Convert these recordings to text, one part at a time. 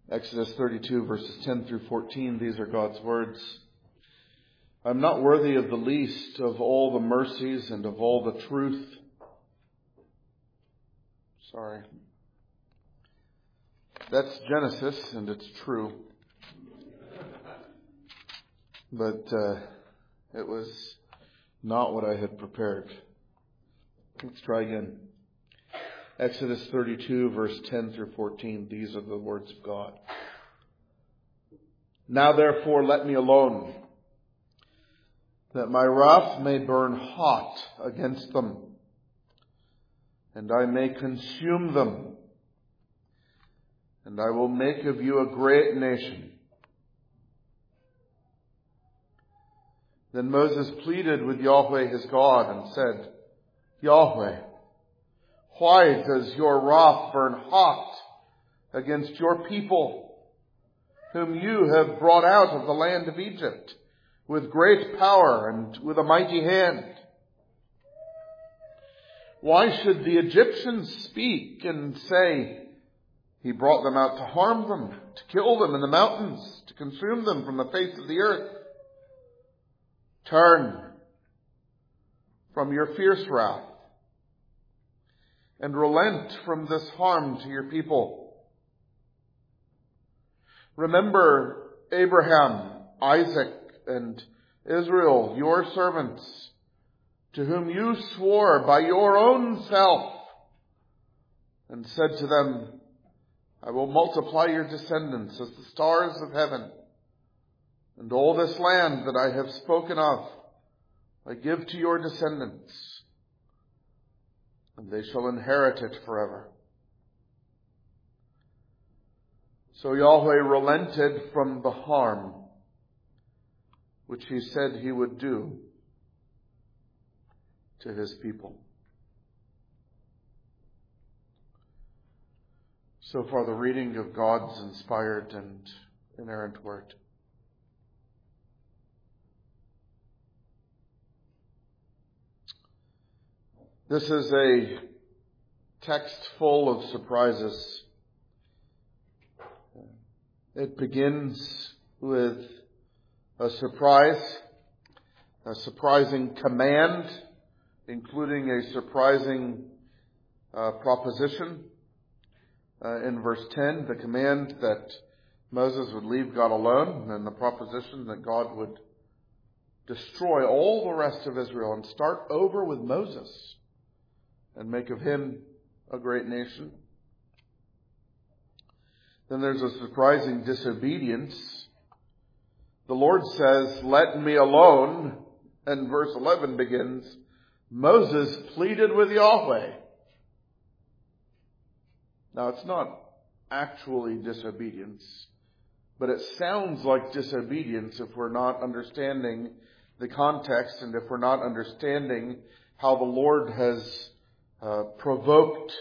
Exodus 32 verses 10 through 14, these are God's words. I'm not worthy of the least of all the mercies and of all the truth. Sorry. That's Genesis, and it's true. But it was not what I had prepared. Let's try again. Exodus 32, verse 10 through 14. These are the words of God. Now therefore let me alone, that my wrath may burn hot against them, and I may consume them, and I will make of you a great nation. Then Moses pleaded with Yahweh his God and said, Yahweh, why does your wrath burn hot against your people, whom you have brought out of the land of Egypt with great power and with a mighty hand? Why should the Egyptians speak and say, he brought them out to harm them, to kill them in the mountains, to consume them from the face of the earth? Turn from your fierce wrath and relent from this harm to your people. Remember Abraham, Isaac, and Israel, your servants, to whom you swore by your own self, and said to them, I will multiply your descendants as the stars of heaven, and all this land that I have spoken of I give to your descendants, and they shall inherit it forever. So Yahweh relented from the harm which he said he would do to his people. So far, the reading of God's inspired and inerrant word. This is a text full of surprises. It begins with a surprising command, including a surprising proposition. In verse 10, the command that Moses would leave God alone, and the proposition that God would destroy all the rest of Israel and start over with Moses and make of him a great nation. Then there's a surprising disobedience. The Lord says, let me alone. And verse 11 begins, Moses pleaded with Yahweh. Now, it's not actually disobedience, but it sounds like disobedience if we're not understanding the context and if we're not understanding how the Lord has provoked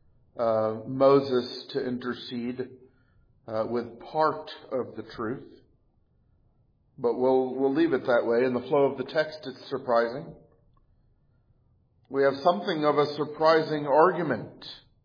Moses to intercede with part of the truth. But we'll leave it that way. In the flow of the text, it's surprising. We have something of a surprising argument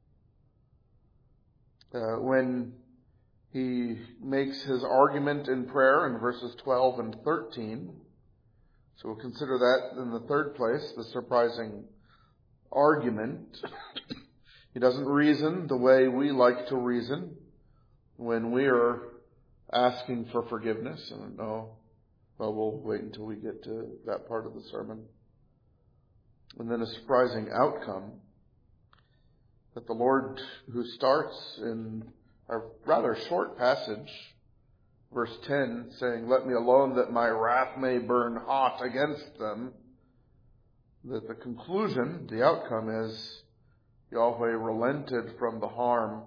when he makes his argument in prayer in verses 12 and 13. So we'll consider that in the third place, the surprising argument. He doesn't reason the way we like to reason when we are asking for forgiveness. And we'll wait until we get to that part of the sermon. And then a surprising outcome that the Lord, who starts in a rather short passage, verse 10, saying, let me alone that my wrath may burn hot against them, that the conclusion, the outcome is Yahweh relented from the harm,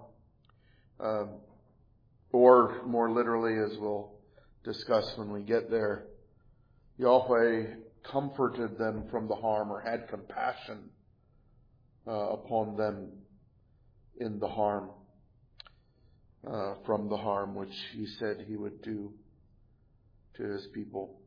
or more literally, as we'll discuss when we get there, Yahweh comforted them from the harm or had compassion upon them in the harm, from the harm which he said he would do to his people.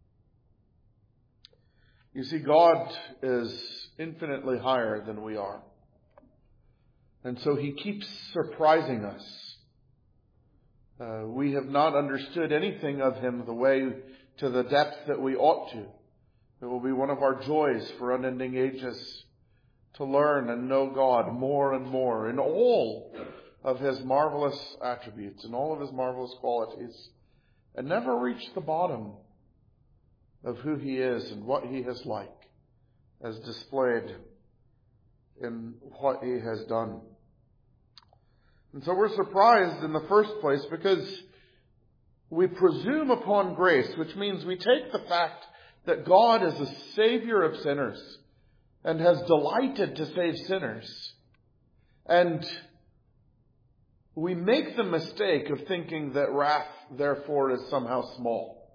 You see, God is infinitely higher than we are. And so he keeps surprising us We have not understood anything of Him the way to the depth that we ought to. It will be one of our joys for unending ages to learn and know God more and more in all of His marvelous attributes and all of His marvelous qualities, and never reach the bottom of who He is and what He is like, as displayed in what He has done. And so we're surprised in the first place because we presume upon grace, which means we take the fact that God is a Savior of sinners and has delighted to save sinners. And we make the mistake of thinking that wrath, therefore, is somehow small.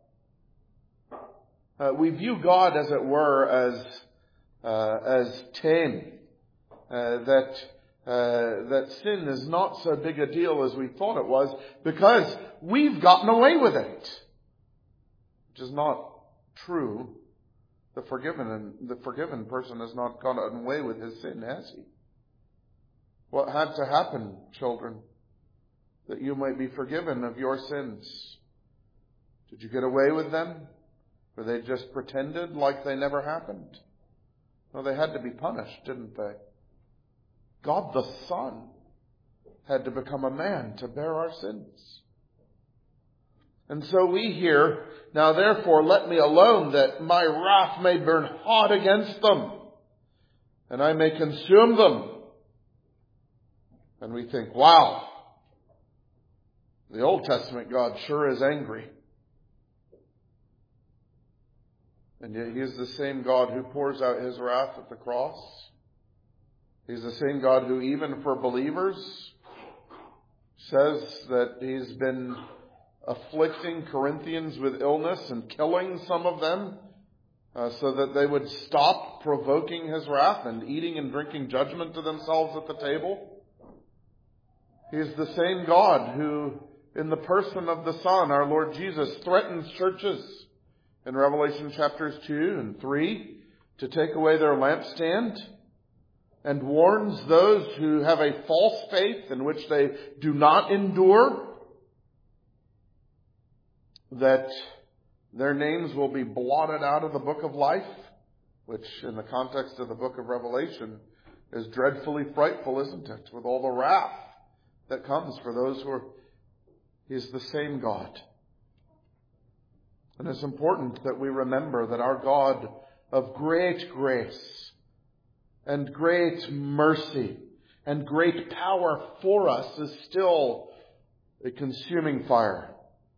We view God, as it were, as tame. That sin is not so big a deal as we thought it was because we've gotten away with it. Which is not true. The forgiven person has not gone away with his sin, has he? What had to happen, children, that you might be forgiven of your sins? Did you get away with them? Or they just pretended like they never happened? No, they had to be punished, didn't they? God the Son had to become a man to bear our sins. And so we hear, now therefore let me alone, that my wrath may burn hot against them, and I may consume them. And we think, wow, the Old Testament God sure is angry. And yet He is the same God who pours out His wrath at the cross. He's the same God who, even for believers, says that He's been afflicting Corinthians with illness and killing some of them so that they would stop provoking His wrath and eating and drinking judgment to themselves at the table. He is the same God who, in the person of the Son, our Lord Jesus, threatens churches in Revelation chapters 2 and 3 to take away their lampstand, and warns those who have a false faith in which they do not endure that their names will be blotted out of the book of life, which in the context of the book of Revelation is dreadfully frightful, isn't it? With all the wrath that comes for those who are... He's the same God. And it's important that we remember that our God of great grace and great mercy and great power for us is still a consuming fire.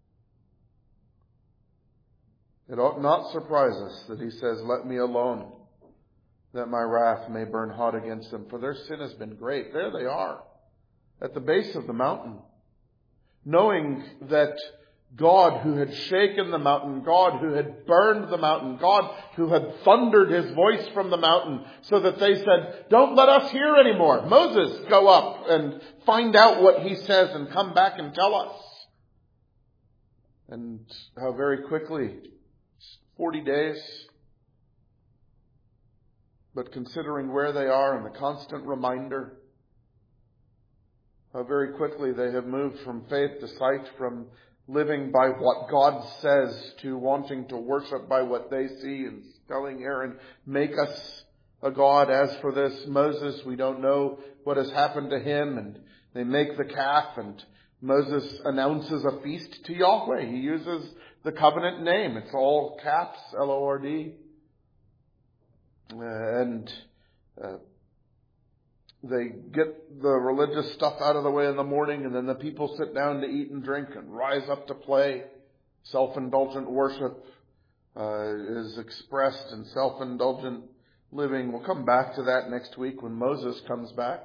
It ought not surprise us that He says, let me alone, that my wrath may burn hot against them. For their sin has been great. There they are, at the base of the mountain, knowing that God who had shaken the mountain, God who had burned the mountain, God who had thundered His voice from the mountain so that they said, don't let us hear anymore. Moses, go up and find out what He says and come back and tell us. And how very quickly, 40 days, but considering where they are and the constant reminder, how very quickly they have moved from faith to sight, from living by what God says to wanting to worship by what they see, and telling Aaron, make us a god. As for this Moses, we don't know what has happened to him. And they make the calf, and Moses announces a feast to Yahweh. He uses the covenant name. It's all caps, Lord. They get the religious stuff out of the way in the morning, and then the people sit down to eat and drink and rise up to play. Self-indulgent worship is expressed in self-indulgent living. We'll come back to that next week when Moses comes back,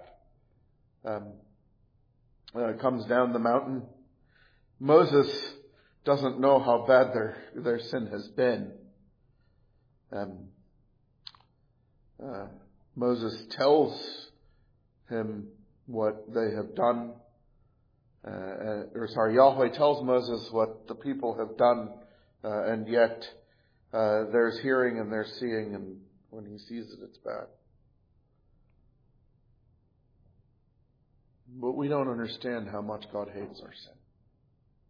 comes down the mountain. Moses doesn't know how bad their sin has been. Moses tells him what they have done. Yahweh tells Moses what the people have done, and yet there's hearing and there's seeing, and when he sees it, it's bad. But we don't understand how much God hates our sin.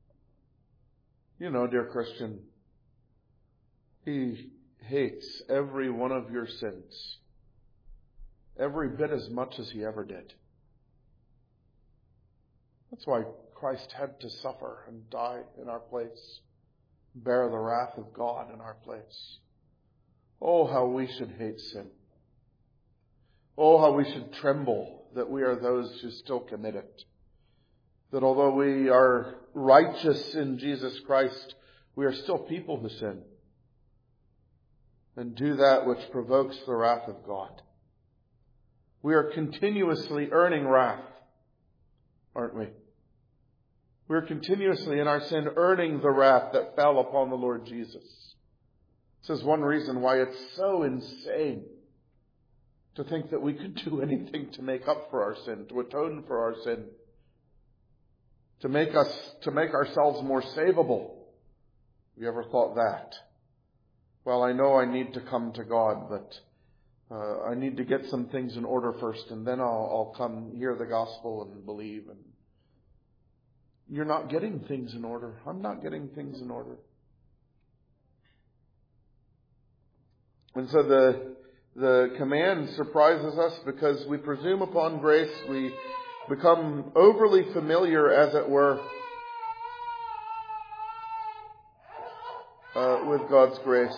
You know, dear Christian, He hates every one of your sins, every bit as much as He ever did. That's why Christ had to suffer and die in our place, bear the wrath of God in our place. Oh, how we should hate sin. Oh, how we should tremble that we are those who still commit it. That although we are righteous in Jesus Christ, we are still people who sin and do that which provokes the wrath of God. We are continuously earning wrath, aren't we? We're continuously in our sin earning the wrath that fell upon the Lord Jesus. This is one reason why it's so insane to think that we could do anything to make up for our sin, to atone for our sin, to make ourselves more savable. Have you ever thought that? Well, I know I need to come to God, but I need to get some things in order first, and then I'll come hear the gospel and believe. And you're not getting things in order. I'm not getting things in order. And so the command surprises us because we presume upon grace. We become overly familiar, as it were, with God's grace.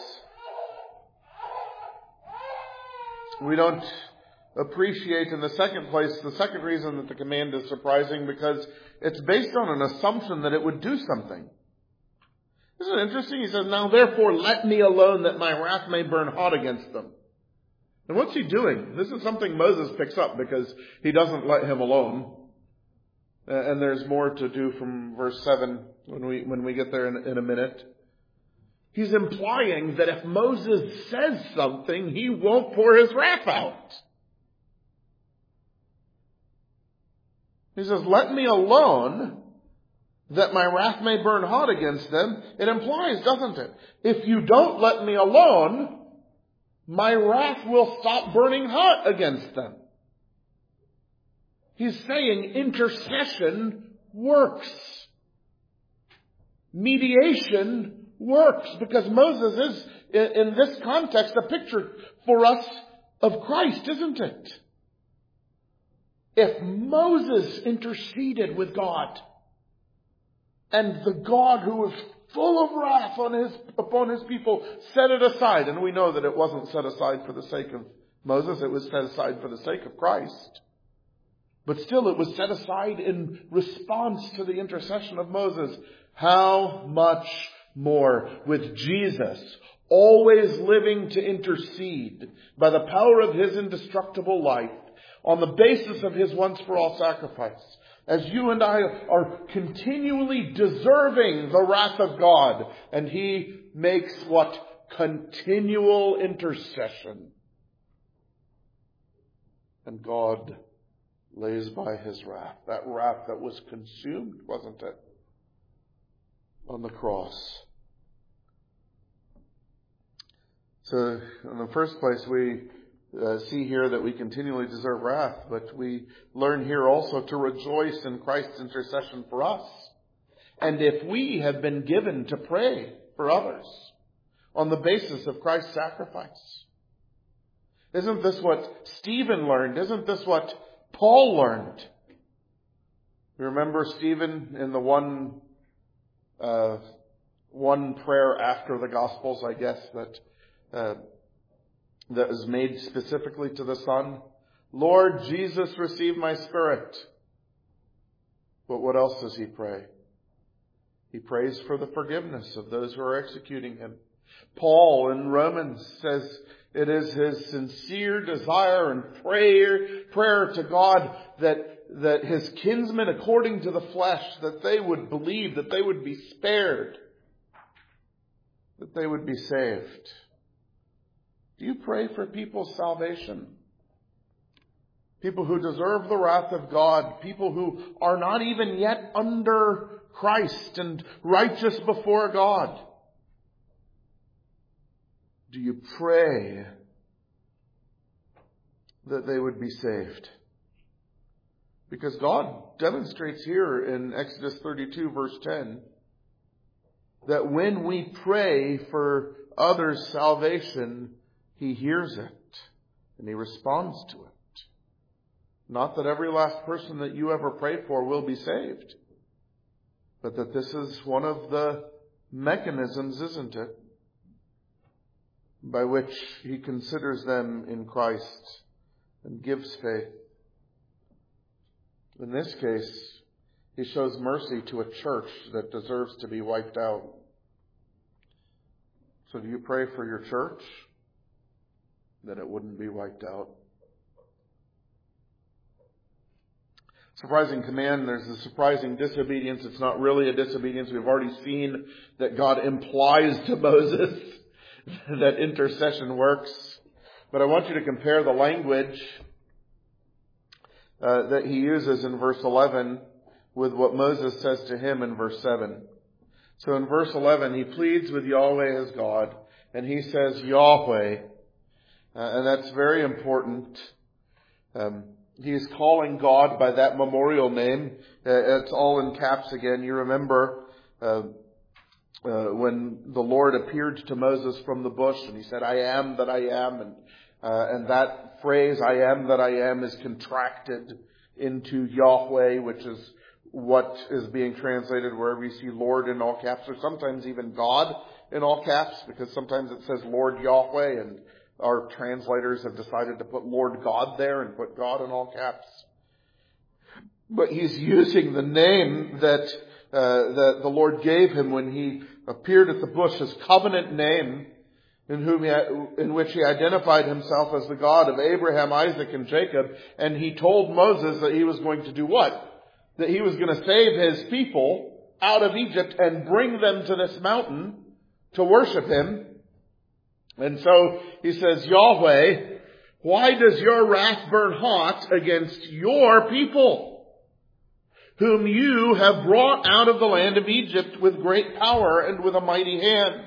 We don't appreciate, in the second place, the second reason that the command is surprising, because it's based on an assumption that it would do something. Isn't it interesting? He says, now therefore let me alone that my wrath may burn hot against them. And what's he doing? This is something Moses picks up because he doesn't let him alone. And there's more to do from verse 7 when we get there in a minute. He's implying that if Moses says something, he won't pour his wrath out. He says, let me alone that my wrath may burn hot against them. It implies, doesn't it? If you don't let me alone, my wrath will stop burning hot against them. He's saying intercession works. Mediation works, because Moses is, in this context, a picture for us of Christ, isn't it? If Moses interceded with God, and the God who was full of wrath upon his people set it aside, and we know that it wasn't set aside for the sake of Moses, it was set aside for the sake of Christ. But still, it was set aside in response to the intercession of Moses. How much more with Jesus, always living to intercede by the power of his indestructible life, on the basis of his once-for-all sacrifice, as you and I are continually deserving the wrath of God, and he makes what? Continual intercession. And God lays by his wrath. That wrath that was consumed, wasn't it? On the cross. So, in the first place, we see here that we continually deserve wrath, but we learn here also to rejoice in Christ's intercession for us. And if we have been given to pray for others on the basis of Christ's sacrifice, isn't this what Stephen learned? Isn't this what Paul learned? You remember Stephen in the one prayer after the Gospels, I guess, that is made specifically to the Son. Lord Jesus, receive my spirit. But what else does he pray? He prays for the forgiveness of those who are executing him. Paul in Romans says it is his sincere desire and prayer to God that his kinsmen according to the flesh, that they would believe, that they would be spared, that they would be saved. Do you pray for people's salvation? People who deserve the wrath of God, people who are not even yet under Christ and righteous before God. Do you pray that they would be saved? Because God demonstrates here in Exodus 32 verse 10 that when we pray for others' salvation, He hears it and He responds to it. Not that every last person that you ever pray for will be saved, but that this is one of the mechanisms, isn't it, by which He considers them in Christ and gives faith. In this case, He shows mercy to a church that deserves to be wiped out. So do you pray for your church that it wouldn't be wiped out? Surprising command, there's a surprising disobedience. It's not really a disobedience. We've already seen that God implies to Moses that intercession works. But I want you to compare the language that he uses in verse 11 with what Moses says to him in verse 7. So in verse 11, he pleads with Yahweh as God, and he says Yahweh, and that's very important. He's calling God by that memorial name. It's all in caps again. You remember when the Lord appeared to Moses from the bush and He said, I am that I am. And that phrase, I am that I am, is contracted into Yahweh, which is what is being translated wherever you see Lord in all caps, or sometimes even God in all caps, because sometimes it says Lord Yahweh, and our translators have decided to put Lord God there and put God in all caps. But he's using the name that the Lord gave him when He appeared at the bush, His covenant name, in which He identified Himself as the God of Abraham, Isaac, and Jacob. And He told Moses that He was going to do what? That He was going to save His people out of Egypt and bring them to this mountain to worship Him. And so He says, Yahweh, why does your wrath burn hot against your people, whom you have brought out of the land of Egypt with great power and with a mighty hand?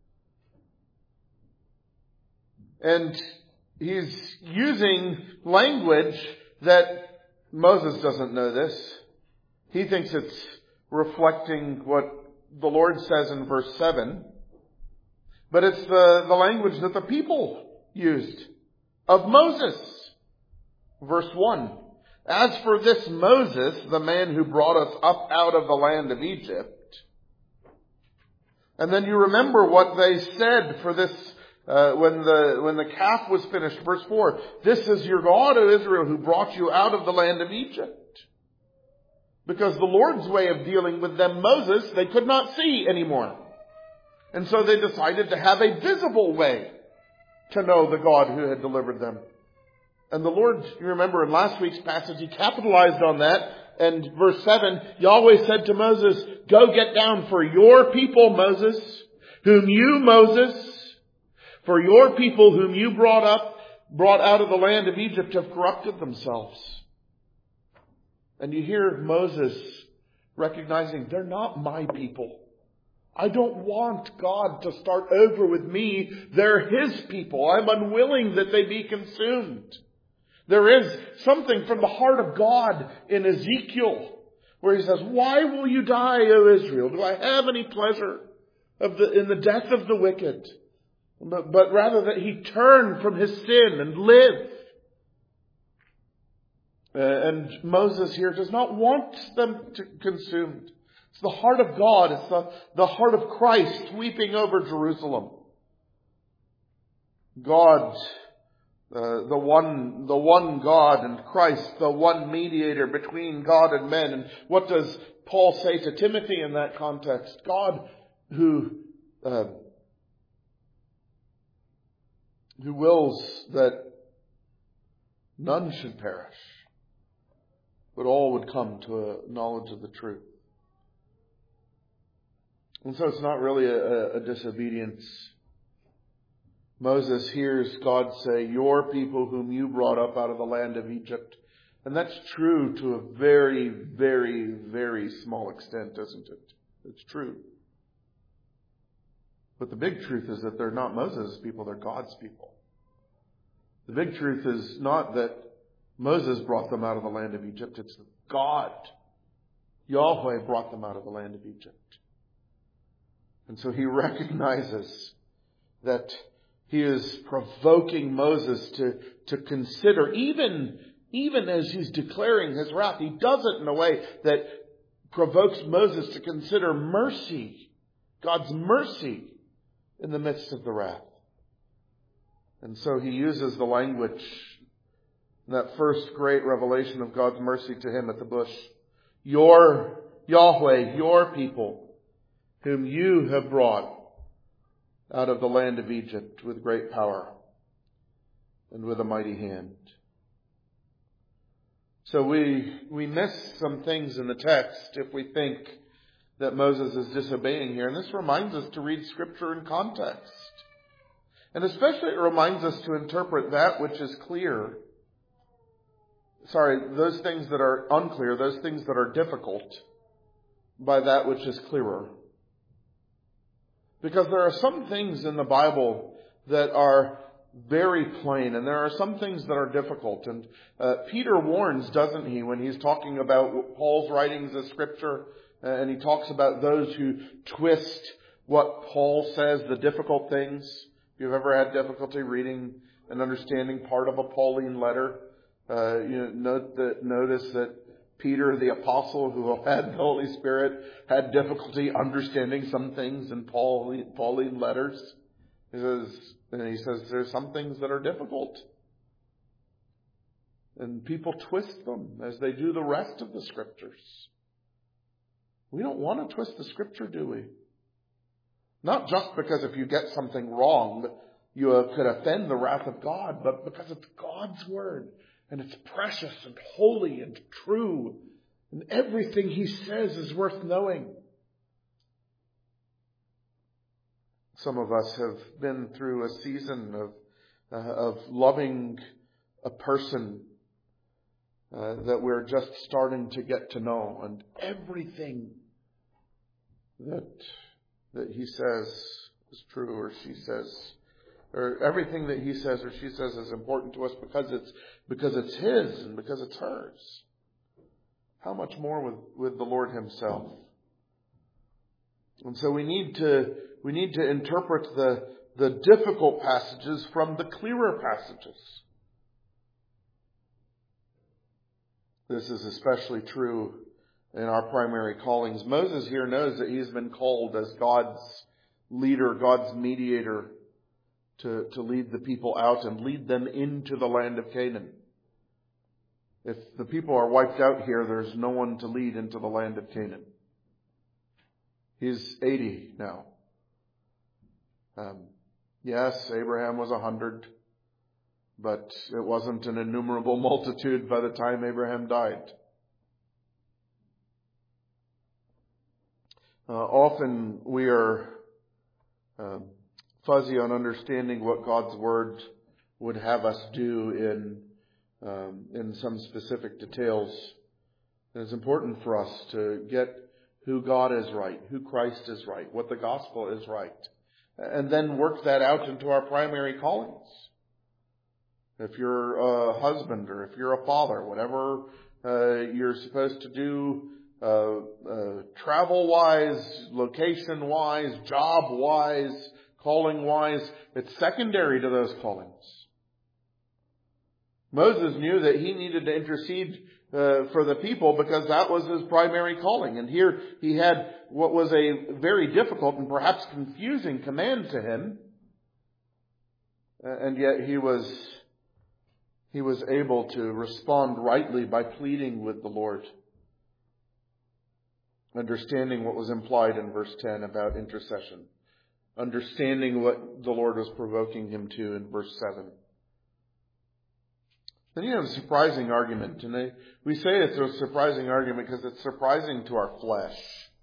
And he's using language that Moses doesn't know this. He thinks it's reflecting what the Lord says in verse 7. But it's the language that the people used of Moses. Verse 1. As for this Moses, the man who brought us up out of the land of Egypt. And then you remember what they said for this, when the calf was finished. Verse 4. This is your God, O Israel, who brought you out of the land of Egypt. Because the Lord's way of dealing with them, Moses, they could not see anymore. And so they decided to have a visible way to know the God who had delivered them. And the Lord, you remember in last week's passage, He capitalized on that. And verse 7, Yahweh said to Moses, go get down, for your people, Moses, whom you, Moses, for your people whom you brought out of the land of Egypt have corrupted themselves. And you hear Moses recognizing, they're not my people. I don't want God to start over with me. They're His people. I'm unwilling that they be consumed. There is something from the heart of God in Ezekiel where He says, why will you die, O Israel? Do I have any pleasure in the death of the wicked? But rather that he turn from his sin and live. And Moses here does not want them consumed. It's the heart of God. It's the heart of Christ weeping over Jerusalem. God, the one God, and Christ, the one mediator between God and men. And what does Paul say to Timothy in that context? God who wills that none should perish, but all would come to a knowledge of the truth. And so it's not really a disobedience. Moses hears God say, your people whom you brought up out of the land of Egypt. And that's true to a very, very, very small extent, isn't it? It's true. But the big truth is that they're not Moses' people, they're God's people. The big truth is not that Moses brought them out of the land of Egypt, it's that God, Yahweh, brought them out of the land of Egypt. And so he recognizes that he is provoking Moses to consider, even as he's declaring his wrath, he does it in a way that provokes Moses to consider mercy, God's mercy in the midst of the wrath. And so he uses the language in that first great revelation of God's mercy to him at the bush. Your Yahweh, your people, whom you have brought out of the land of Egypt with great power and with a mighty hand. So we miss some things in the text if we think that Moses is disobeying here. And this reminds us to read Scripture in context. And especially it reminds us to interpret that which is clear. Those things that are unclear, those things that are difficult, by that which is clearer. Because there are some things in the Bible that are very plain, and there are some things that are difficult. And Peter warns, doesn't he, when he's talking about Paul's writings as Scripture, and he talks about those who twist what Paul says, the difficult things. If you've ever had difficulty reading and understanding part of a Pauline letter, notice that Peter, the apostle who had the Holy Spirit, had difficulty understanding some things in Pauline letters. He says there's some things that are difficult. And people twist them as they do the rest of the Scriptures. We don't want to twist the Scripture, do we? Not just because if you get something wrong, you could offend the wrath of God, but because it's God's Word. And it's precious and holy and true. And everything he says is worth knowing. Some of us have been through a season of loving a person that we're just starting to get to know. And everything that he says is true, or she says, or everything that he says or she says is important to us because it's his and because it's hers. How much more with the Lord himself? And so we need to interpret the difficult passages from the clearer passages. This is especially true in our primary callings. Moses here knows that he's been called as God's leader, God's mediator, to lead the people out and lead them into the land of Canaan. If the people are wiped out here, there's no one to lead into the land of Canaan. He's 80 now. Yes, Abraham was 100, but it wasn't an innumerable multitude by the time Abraham died. Often we are fuzzy on understanding what God's Word would have us do in some specific details. And it's important for us to get who God is right, who Christ is right, what the gospel is right, and then work that out into our primary callings. If you're a husband or if you're a father, whatever you're supposed to do, travel-wise, location-wise, job-wise, calling-wise, it's secondary to those callings. Moses knew that he needed to intercede for the people because that was his primary calling. And here he had what was a very difficult and perhaps confusing command to him. And yet he was able to respond rightly by pleading with the Lord, understanding what was implied in verse 10 about intercession, understanding what the Lord was provoking him to in verse 7. Then you have a surprising argument, and we say it's a surprising argument because it's surprising to our flesh.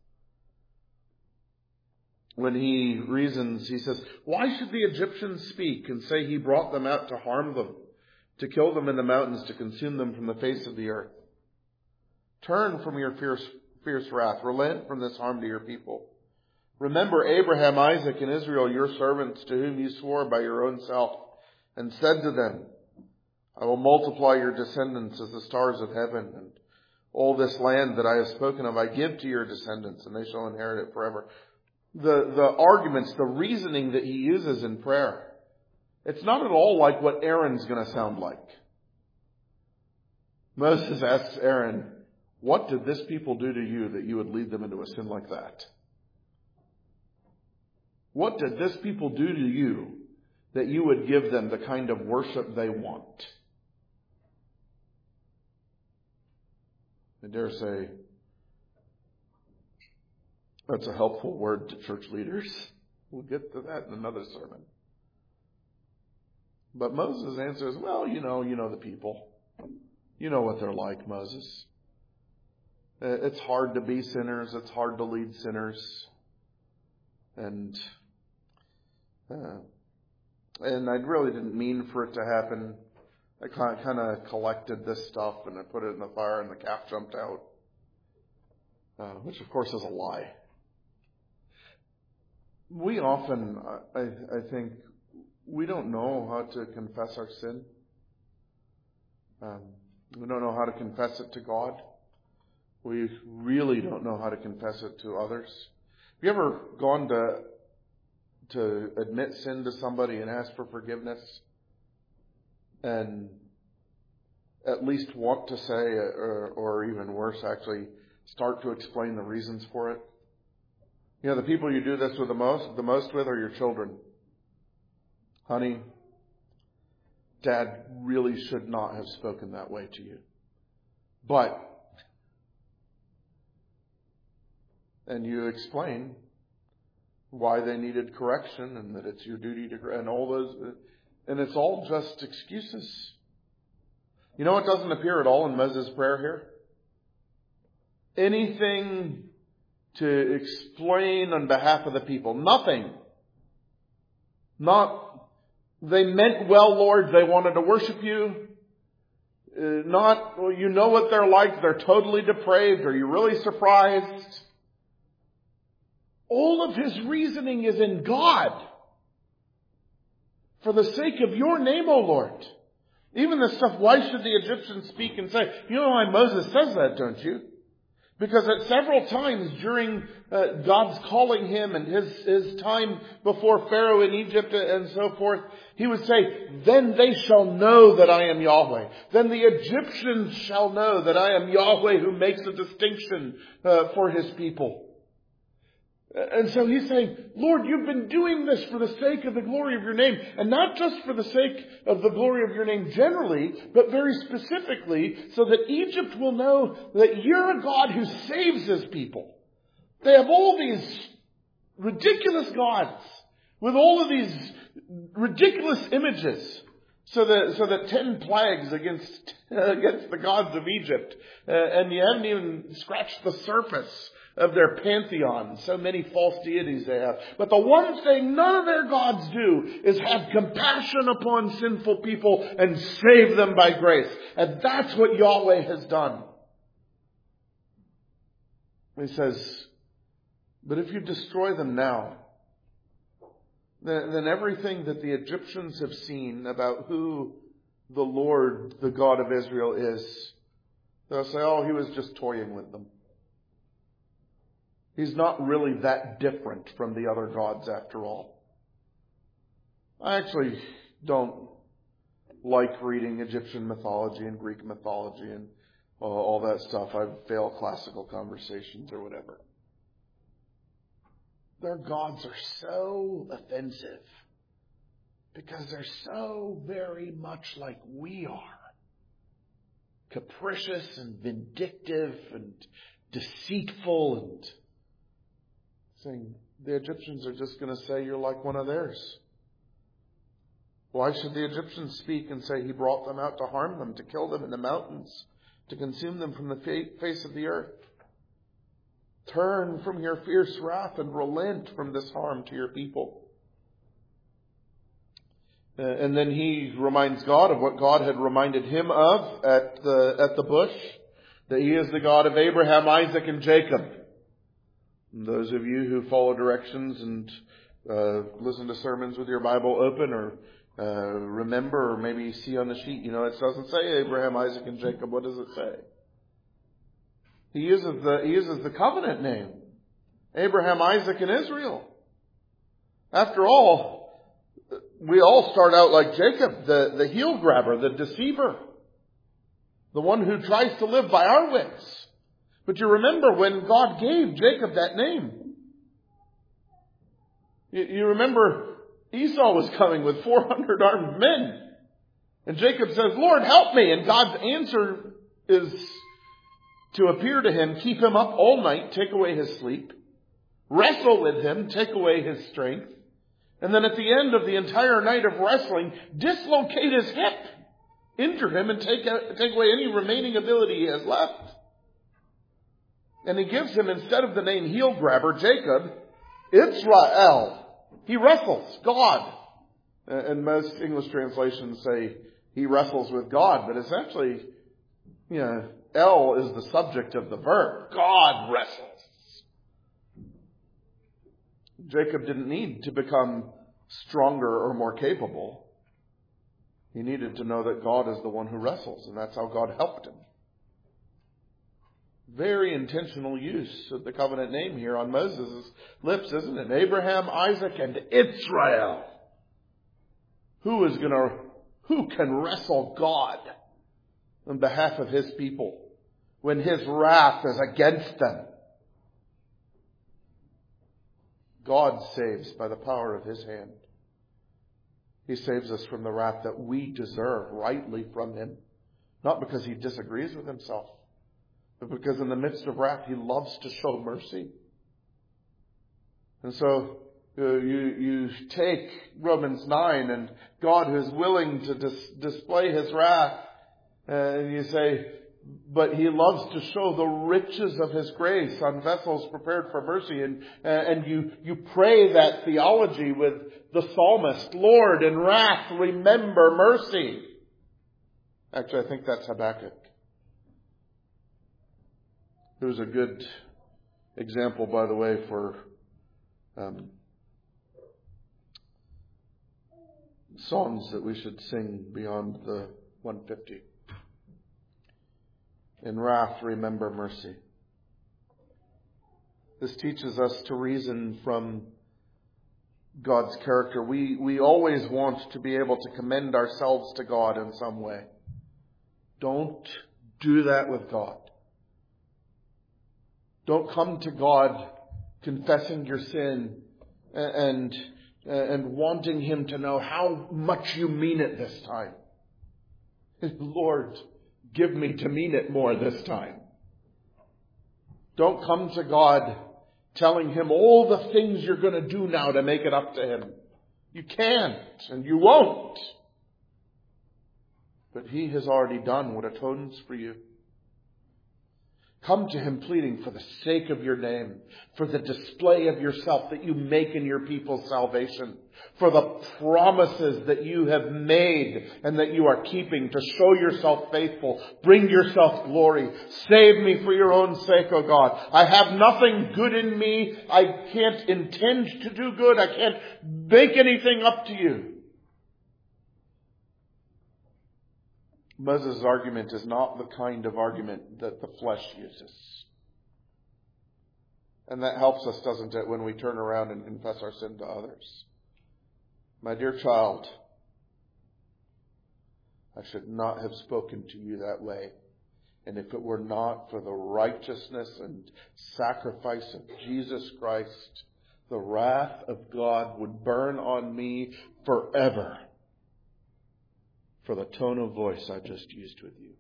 When he reasons, he says, "Why should the Egyptians speak and say he brought them out to harm them, to kill them in the mountains, to consume them from the face of the earth? Turn from your fierce wrath, relent from this harm to your people. Remember Abraham, Isaac, and Israel, your servants, to whom you swore by your own self, and said to them, I will multiply your descendants as the stars of heaven, and all this land that I have spoken of I give to your descendants, and they shall inherit it forever." the arguments, the reasoning that he uses in prayer, it's not at all like what Aaron's going to sound like. Moses asks Aaron, what did this people do to you that you would lead them into a sin like that? What did this people do to you that you would give them the kind of worship they want? I dare say that's a helpful word to church leaders. We'll get to that in another sermon. But Moses answers, well, you know the people. You know what they're like, Moses. It's hard to be sinners. It's hard to lead sinners. And I really didn't mean for it to happen. I kind of collected this stuff and I put it in the fire and the calf jumped out. Which of course is a lie. We often, I think, we don't know how to confess our sin. We don't know how to confess it to God. We really don't know how to confess it to others. Have you ever gone to admit sin to somebody and ask for forgiveness and at least want to say, or even worse, actually start to explain the reasons for it? You know, the people you do this with the most with are your children. Honey, Dad really should not have spoken that way to you. But, and you explain why they needed correction and that it's your duty to, and all those, and it's all just excuses. You know what doesn't appear at all in Moses' prayer here? Anything to explain on behalf of the people. Nothing. They meant well, Lord. They wanted to worship you. You know what they're like. They're totally depraved. Are you really surprised? All of his reasoning is in God. For the sake of your name, O Lord. Even the stuff, why should the Egyptians speak and say, you know why Moses says that, don't you? Because at several times during God's calling him and his time before Pharaoh in Egypt and so forth, he would say, then they shall know that I am Yahweh. Then the Egyptians shall know that I am Yahweh who makes a distinction for his people. And so he's saying, Lord, you've been doing this for the sake of the glory of your name. And not just for the sake of the glory of your name generally, but very specifically so that Egypt will know that you're a God who saves his people. They have all these ridiculous gods with all of these ridiculous images. So that 10 plagues against the gods of Egypt. And you haven't even scratched the surface of their pantheon. So many false deities they have. But the one thing none of their gods do is have compassion upon sinful people and save them by grace. And that's what Yahweh has done. He says, but if you destroy them now, then everything that the Egyptians have seen about who the Lord, the God of Israel is, they'll say, oh, he was just toying with them. He's not really that different from the other gods after all. I actually don't like reading Egyptian mythology and Greek mythology and all that stuff. I fail classical conversations or whatever. Their gods are so offensive because they're so very much like we are. Capricious and vindictive and deceitful and saying the Egyptians are just going to say you're like one of theirs. Why should the Egyptians speak and say he brought them out to harm them, to kill them in the mountains, to consume them from the face of the earth? Turn from your fierce wrath and relent from this harm to your people. And then he reminds God of what God had reminded him of at the bush, that he is the God of Abraham, Isaac, and Jacob. And those of you who follow directions and listen to sermons with your Bible open or remember or maybe see on the sheet, it doesn't say Abraham, Isaac, and Jacob. What does it say? He uses the covenant name. Abraham, Isaac, and Israel. After all, we all start out like Jacob, the heel grabber, the deceiver, the one who tries to live by our wits. But you remember when God gave Jacob that name. You remember Esau was coming with 400 armed men. And Jacob says, Lord, help me. And God's answer is to appear to him, keep him up all night, take away his sleep, wrestle with him, take away his strength, and then at the end of the entire night of wrestling, dislocate his hip, injure him, and take away any remaining ability he has left. And he gives him, instead of the name heel grabber, Jacob, Israel. He wrestles God. And most English translations say he wrestles with God, but it's actually, El is the subject of the verb. God wrestles. Jacob didn't need to become stronger or more capable. He needed to know that God is the one who wrestles, and that's how God helped him. Very intentional use of the covenant name here on Moses' lips, isn't it? Abraham, Isaac, and Israel. Who can wrestle God on behalf of his people when his wrath is against them? God saves by the power of his hand. He saves us from the wrath that we deserve rightly from him. Not because he disagrees with himself, but because in the midst of wrath, he loves to show mercy. And so you take Romans 9 and God who's willing to display his wrath, and you say, but he loves to show the riches of his grace on vessels prepared for mercy. And you pray that theology with the psalmist, Lord, in wrath, remember mercy. Actually, I think that's Habakkuk. There's a good example, by the way, for songs that we should sing beyond the 150. In wrath, remember mercy. This teaches us to reason from God's character. We always want to be able to commend ourselves to God in some way. Don't do that with God. Don't come to God confessing your sin and wanting him to know how much you mean it this time. Lord, give me to mean it more this time. Don't come to God telling him all the things you're going to do now to make it up to him. You can't and you won't. But he has already done what atones for you. Come to him pleading for the sake of your name, for the display of yourself that you make in your people's salvation, for the promises that you have made and that you are keeping to show yourself faithful. Bring yourself glory. Save me for your own sake, O God. I have nothing good in me. I can't intend to do good. I can't make anything up to you. Moses' argument is not the kind of argument that the flesh uses. And that helps us, doesn't it, when we turn around and confess our sin to others. My dear child, I should not have spoken to you that way. And if it were not for the righteousness and sacrifice of Jesus Christ, the wrath of God would burn on me forever. For the tone of voice I just used with you.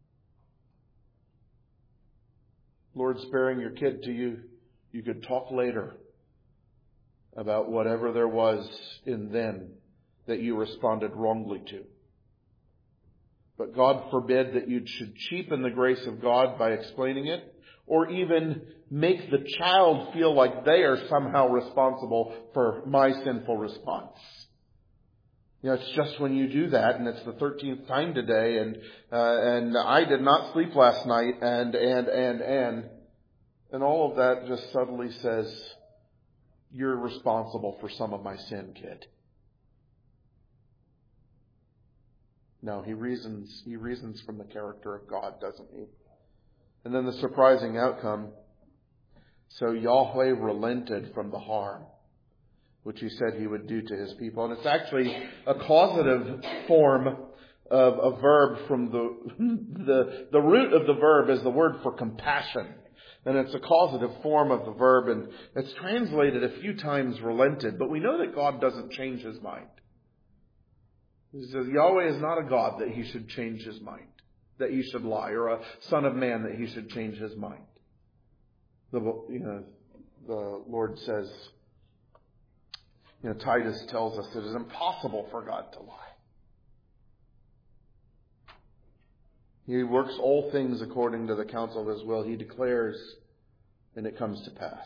Lord, sparing your kid to you, you could talk later about whatever there was in them that you responded wrongly to. But God forbid that you should cheapen the grace of God by explaining it, or even make the child feel like they are somehow responsible for my sinful response. It's just when you do that, and it's the 13th time today, and I did not sleep last night, and all of that just subtly says, you're responsible for some of my sin, kid. No, he reasons from the character of God, doesn't he? And then the surprising outcome, So Yahweh relented from the harm which he said he would do to his people. And it's actually a causative form of a verb from the root of the verb is the word for compassion. And it's a causative form of the verb, and it's translated a few times relented, but we know that God doesn't change his mind. He says Yahweh is not a God that he should change his mind, that he should lie, or a son of man that he should change his mind. The Lord says, Titus tells us it is impossible for God to lie. He works all things according to the counsel of his will. He declares, and it comes to pass.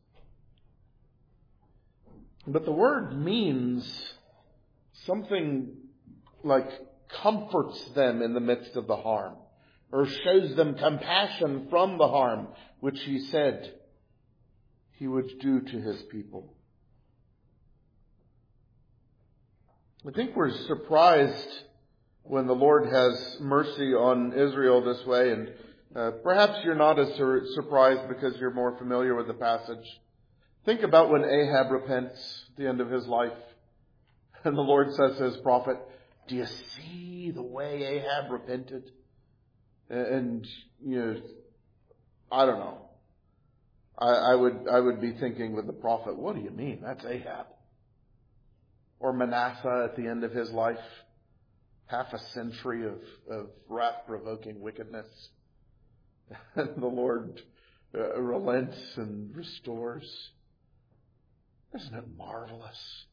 But the word means something like comforts them in the midst of the harm, or shows them compassion from the harm, which he said he would do to his people. I think we're surprised when the Lord has mercy on Israel this way, and perhaps you're not as surprised because you're more familiar with the passage. Think about when Ahab repents at the end of his life, and the Lord says to his prophet, "Do you see the way Ahab repented?" And I don't know. I would be thinking with the prophet, what do you mean? That's Ahab. Or Manasseh at the end of his life. Half a century of wrath-provoking wickedness. And the Lord relents and restores. Isn't it marvelous?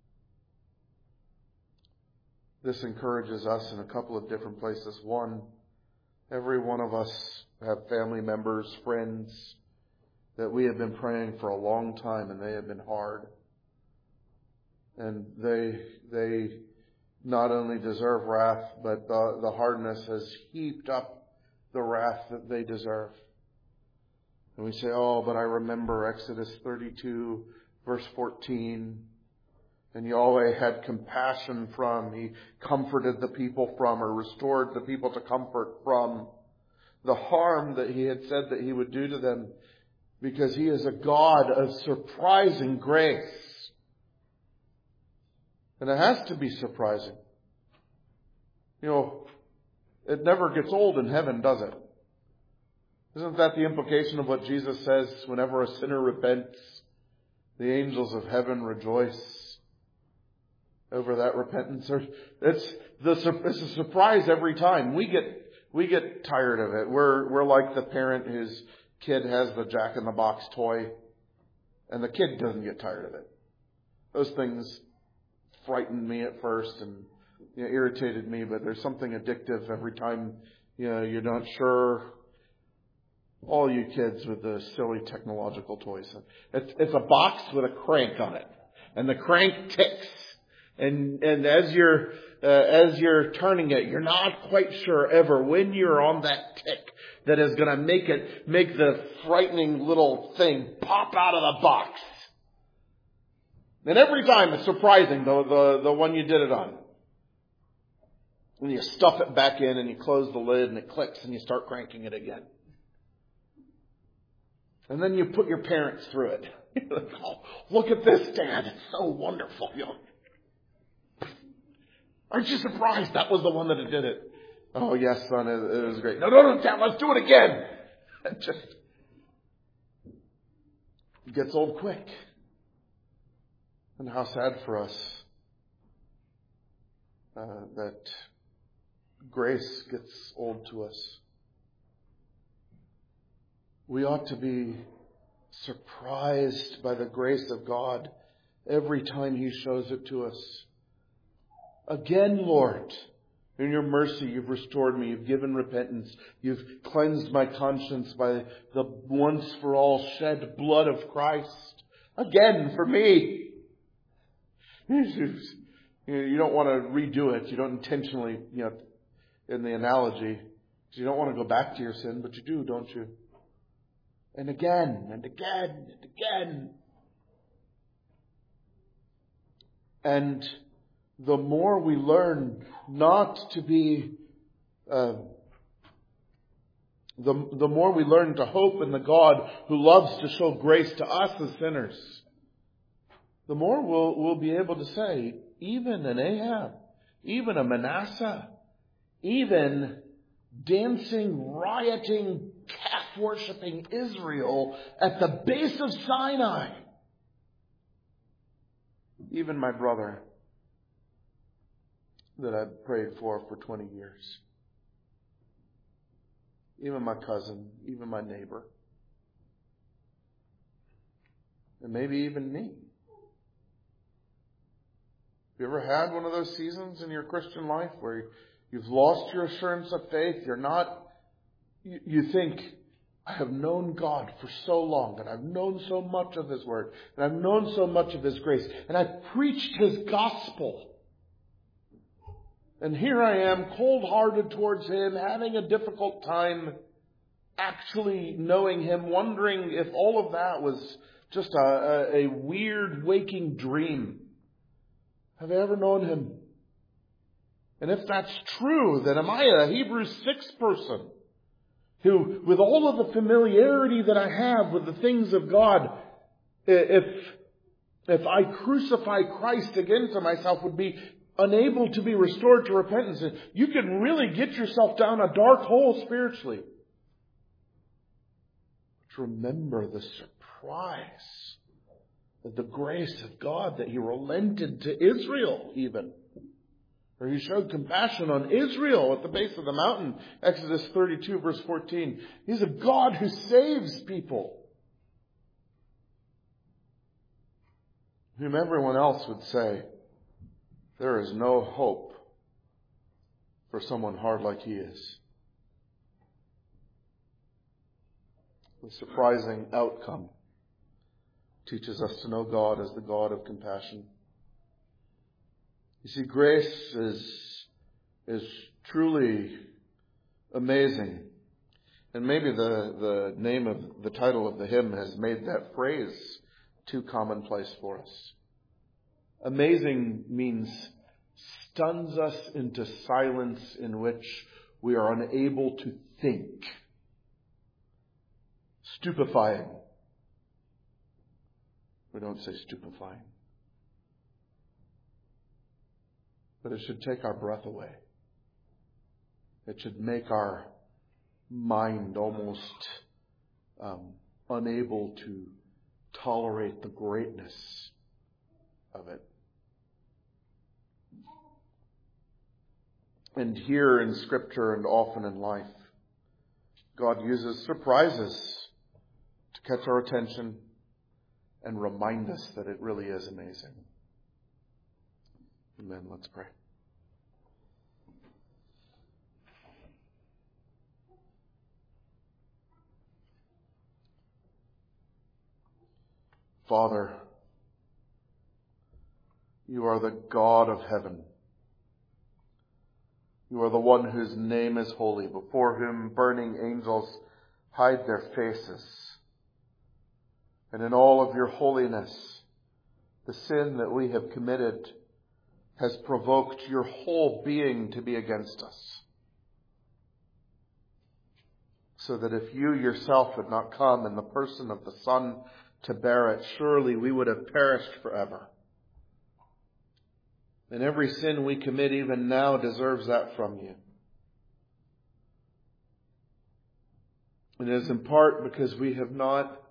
This encourages us in a couple of different places. One, every one of us have family members, friends, that we have been praying for a long time, and they have been hard. And they not only deserve wrath, but the hardness has heaped up the wrath that they deserve. And we say, oh, but I remember Exodus 32, verse 14. And Yahweh had compassion from, he comforted the people from, or restored the people to comfort from the harm that he had said that he would do to them, because he is a God of surprising grace. And it has to be surprising. It never gets old in heaven, does it? Isn't that the implication of what Jesus says? Whenever a sinner repents, the angels of heaven rejoice over that repentance. It's a surprise every time. We get tired of it. We're like the parent whose kid has the Jack-in-the-Box toy, and the kid doesn't get tired of it. Those things frightened me at first and irritated me, but there's something addictive every time you're not sure. All you kids with the silly technological toys. It's a box with a crank on it, and the crank ticks. And as you're turning it, you're not quite sure ever when you're on that tick that is going to make the frightening little thing pop out of the box. And every time it's surprising, the one you did it on. When you stuff it back in and you close the lid and it clicks and you start cranking it again. And then you put your parents through it. You're like, oh, look at this, Dad. It's so wonderful. Aren't you surprised that was the one that did it? Oh, yes, son, it was great. No, Dad, let's do it again. It just gets old quick. And how sad for us that grace gets old to us. We ought to be surprised by the grace of God every time he shows it to us. Again, Lord, in your mercy, you've restored me. You've given repentance. You've cleansed my conscience by the once for all shed blood of Christ. Again, for me. You don't want to redo it. You don't intentionally, in the analogy, you don't want to go back to your sin, but you do, don't you? And again, and again, and again. And the more we learn not to be the more we learn to hope in the God who loves to show grace to us as sinners, the more we'll be able to say, even an Ahab, even a Manasseh, even dancing, rioting, calf-worshipping Israel at the base of Sinai, even my brother that I've prayed for 20 years, even my cousin, even my neighbor, and maybe even me. Have you ever had one of those seasons in your Christian life where you've lost your assurance of faith? You think, I have known God for so long, and I've known so much of His Word, and I've known so much of His grace, and I've preached His gospel. And here I am, cold-hearted towards Him, having a difficult time actually knowing Him, wondering if all of that was just a weird waking dream. Have you ever known Him? And if that's true, then am I a Hebrews 6 person who, with all of the familiarity that I have with the things of God, if I crucify Christ again to myself, would be unable to be restored to repentance? You can really get yourself down a dark hole spiritually. But remember the surprise of the grace of God, that He relented to Israel even. Or He showed compassion on Israel at the base of the mountain. Exodus 32 verse 14. He's a God who saves people whom everyone else would say, there is no hope for someone hard like He is. The surprising outcome teaches us to know God as the God of compassion. You see, grace is truly amazing. And maybe the title of the hymn has made that phrase too commonplace for us. Amazing means stuns us into silence in which we are unable to think. Stupefying. We don't say stupefying. But it should take our breath away. It should make our mind almost unable to tolerate the greatness of it. And here in Scripture and often in life, God uses surprises to catch our attention and remind us that it really is amazing. Amen. Let's pray. Father, You are the God of heaven. You are the one whose name is holy, before whom burning angels hide their faces. And in all of Your holiness, the sin that we have committed has provoked Your whole being to be against us. So that if You Yourself had not come in the person of the Son to bear it, surely we would have perished forever. And every sin we commit even now deserves that from You. And it is in part because we have not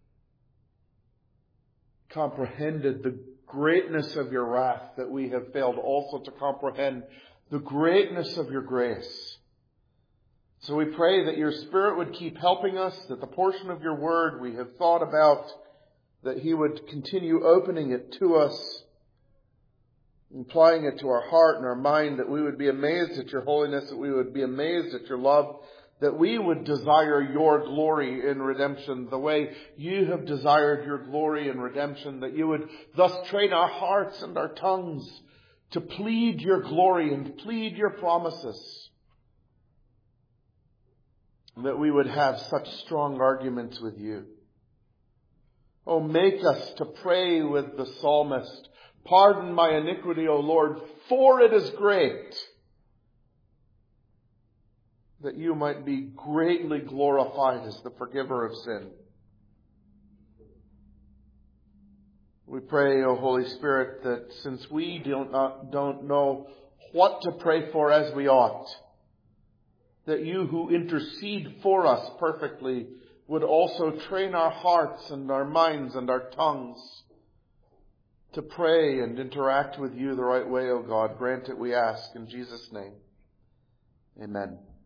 comprehended the greatness of Your wrath that we have failed also to comprehend the greatness of Your grace. So we pray that Your Spirit would keep helping us, that the portion of Your Word we have thought about, that He would continue opening it to us, applying it to our heart and our mind, that we would be amazed at Your holiness, that we would be amazed at Your love, that we would desire Your glory in redemption the way You have desired Your glory in redemption, that You would thus train our hearts and our tongues to plead Your glory and plead Your promises, and that we would have such strong arguments with You. Oh, make us to pray with the psalmist, pardon my iniquity, O Lord, for it is great. that you might be greatly glorified as the forgiver of sin. We pray, O Holy Spirit, that since we don't know what to pray for as we ought, that you who intercede for us perfectly would also train our hearts and our minds and our tongues to pray and interact with you the right way, O God. Grant it, we ask, in Jesus' name. Amen.